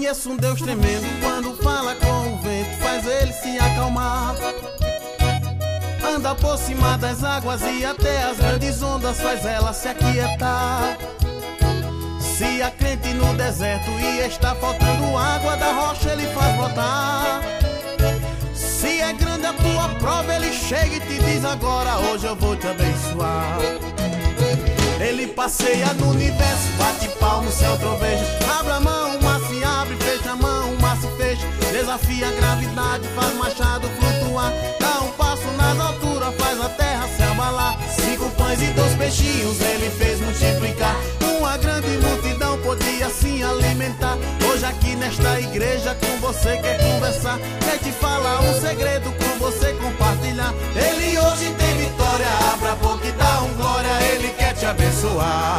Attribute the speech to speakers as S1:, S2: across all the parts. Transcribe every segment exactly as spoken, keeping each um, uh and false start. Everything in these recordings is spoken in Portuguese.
S1: Conheço um Deus tremendo, quando fala com o vento faz ele se acalmar. Anda por cima das águas e até as grandes ondas faz ela se aquietar. Se há crente no deserto e está faltando água, da rocha ele faz brotar. Se é grande a tua prova, ele chega e te diz: agora, hoje eu vou te abençoar. Ele passeia no universo, bate palmo, céu troveja. Abre a mão, o mar se abre, fecha a mão, o mar se fecha. Desafia a gravidade, faz machado flutuar. Dá um passo nas alturas, faz a terra se abalar. Cinco pães e dois peixinhos ele fez multiplicar. Uma grande multidão podia assim alimentar. Hoje aqui nesta igreja com você quer conversar, quer te falar um segredo, com você compartilhar. Ele hoje tem vitória, abra a boca e dá um glória. Ele quer te abençoar.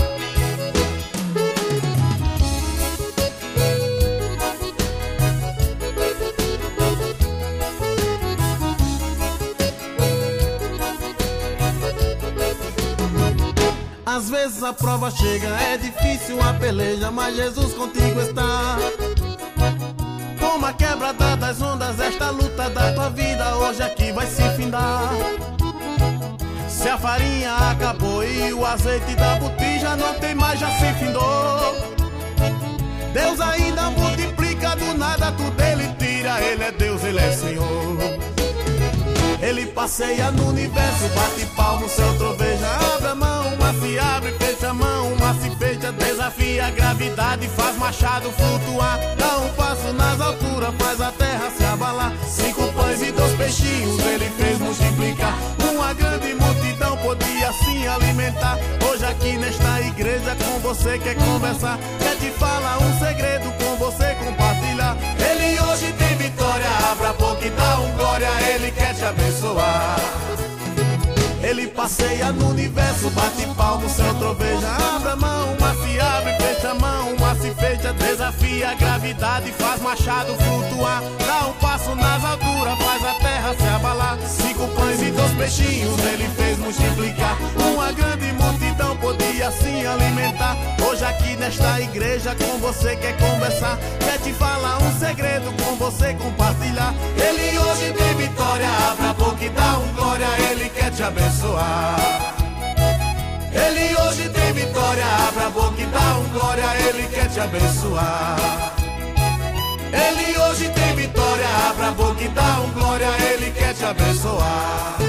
S1: Às vezes a prova chega, é difícil a peleja, mas Jesus contigo está. Como a quebrada das ondas, esta luta da tua vida hoje aqui vai se findar. Se a farinha acabou e o azeite da botija não tem mais, já se findou. Deus ainda multiplica, do nada tudo ele tira. Ele é Deus, ele é Senhor. Ele passeia no universo, bate palmo, céu troveja. Abre a mão, o mar se abre, fecha a mão, o mar se fecha. Desafia a gravidade, faz machado flutuar. Dá um passo nas alturas, faz a terra se abalar. Cinco pães e dois peixinhos ele fez multiplicar. Uma grande multidão podia assim alimentar. Hoje aqui nesta igreja com você quer conversar, quer te falar um segredo, com você compartilhar. Ele hoje tem vitória, abra a boca e dá um glória. Ele quer te abençoar. Ele passeia no universo, bate palmo, céu troveja. Abre a mão, o mar se abre, fecha a mão, o mar se fecha. Desafia a gravidade, faz machado flutuar. Dá um passo nas alturas, faz a terra se abalar. Cinco pães e dois peixinhos ele fez multiplicar. Uma grande multidão podia assim alimentar. Hoje aqui nesta igreja com você quer conversar, quer te falar um segredo, com você compartilhar. Ele hoje tem vitória, abre a boca e dá um glória. Ele quer te abençoar. Ele hoje tem vitória, abre a boca e dá um glória. Ele quer te abençoar. Ele hoje tem vitória, abre a boca e dá um glória. Ele quer te abençoar.